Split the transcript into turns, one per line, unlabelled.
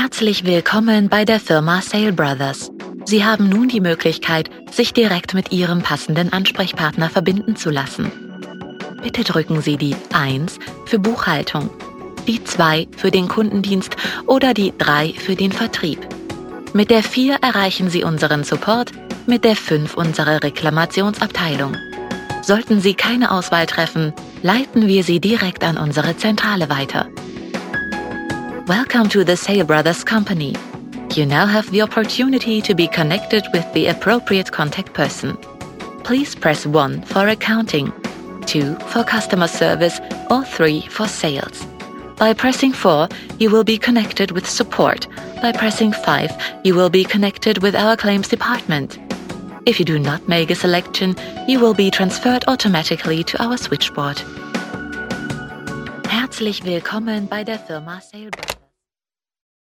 Herzlich willkommen bei der Firma Sale Brothers. Sie haben nun die Möglichkeit, sich direkt mit Ihrem passenden Ansprechpartner verbinden zu lassen. Bitte drücken Sie die 1 für Buchhaltung, die 2 für den Kundendienst oder die 3 für den Vertrieb. Mit der 4 erreichen Sie unseren Support, mit der 5 unsere Reklamationsabteilung. Sollten Sie keine Auswahl treffen, leiten wir Sie direkt an unsere Zentrale weiter. Welcome to the Sale Brothers Company. You now have the opportunity to be connected with the appropriate contact person. Please press 1 for accounting, 2 for customer service, or 3 for sales. By pressing 4, you will be connected with support. By pressing 5, you will be connected with our claims department. If you do not make a selection, you will be transferred automatically to our switchboard. Herzlich willkommen bei der Firma Sale Brothers.